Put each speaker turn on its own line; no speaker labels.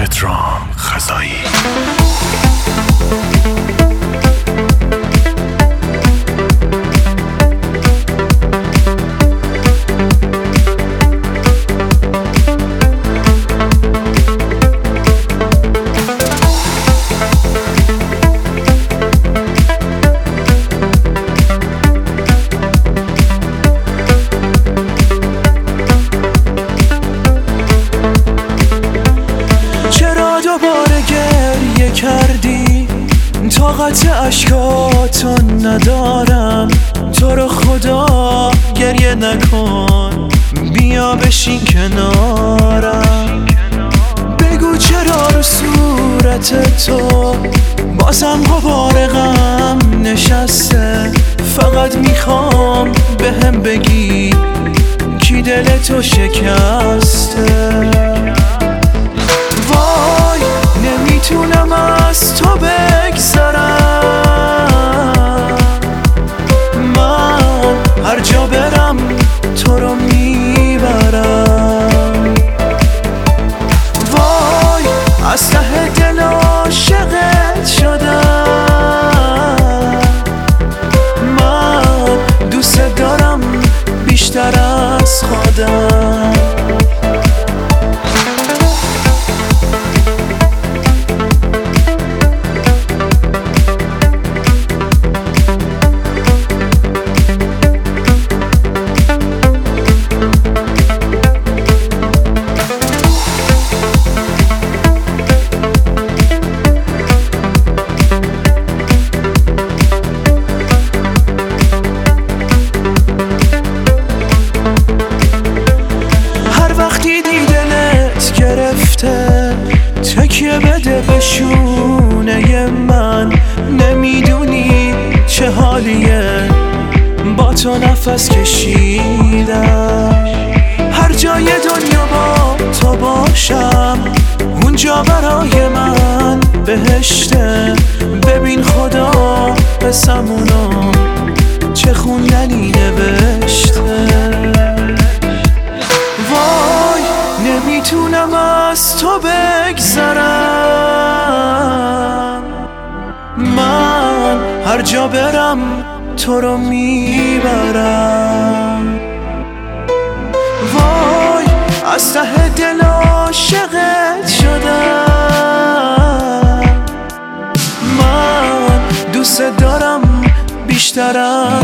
پدرام خزایی.
دوباره گریه کردی، طاقت اشکاتو ندارم. تو رو خدا گریه نکن، بیا بشین کنارم. بگو چرا رو صورت تو بازم غبار غم نشسته. فقط میخوام بهم بگی کی دل تو شکسته. وای نمیتونم از تو بگذرم، من هر جا برم تو رو میبرم. وای از ته دل عاشقت شدم، من دوست دارم بیشتر از خودم. تکیه بده به شونه من، نمیدونی چه حالیه با تو نفس کشیدم. هر جای دنیا با تو باشم اونجا برای من بهشته. ببین خدا قسمونو چه خوندنی نوشته. وای نمیتونم از تو بگذرم، من هر جا برم تو رو میبرم. وای از ته دل عاشقت شدم، من دوست دارم بیشتر